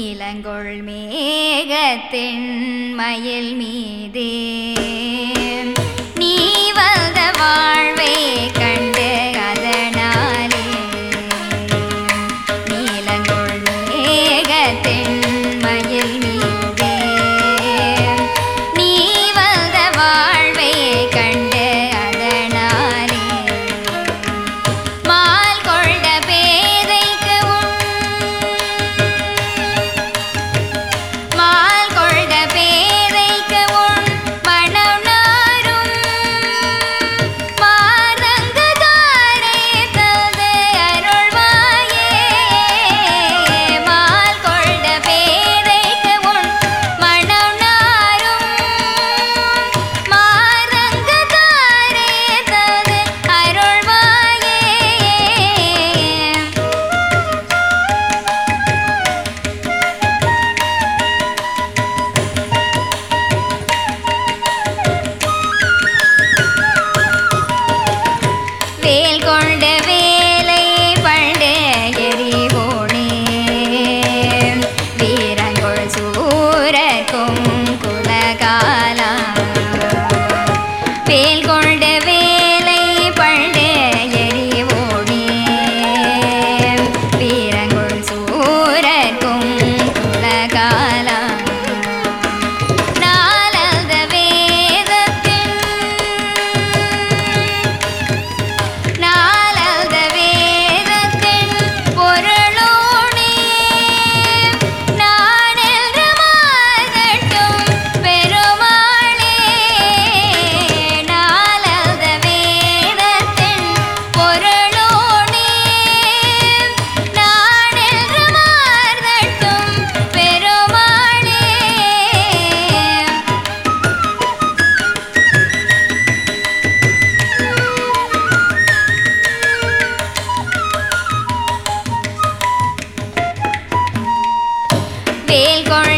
நீலங்கொள் மேகத்தின் மயில் மீதே நீ வந்த வாழ்வை கண்டு அதனாலே நீலங்கொள் மேகத்தின் மயில் மீதே நீ வந்த வாழ்வை கண்டு அதனாலே மால் கொண்ட பேதைக்கு மால் கொண்ட பேதைக்கு உன் மனம் நாரும் மாதங்கு தாரே தது அருள்வாயே மால் கொண்ட பேதைக்கு உன் மனம் நாரும் மாதங்கு தாரே தது அருள்வாயே வேல் கொண்ட வேலை பண்டு எறிவோனே வீரங்கொள் சூரர்க்கும் குலகாலா வேல் கொண்ட வேலை பண்டு எறிவோனே வீரங்கொள் சூரர்க்கும் குலகாலா நாலந்த வேதத்தின் நாலந்த வேதத்தின் பொருளோனே நானென்று மாதட்டும் பெருமாளே நாலந்த வேதத்தின் பொருளோனே நானென்று மாதட்டும் பெருமாளே வேல் கொண்ட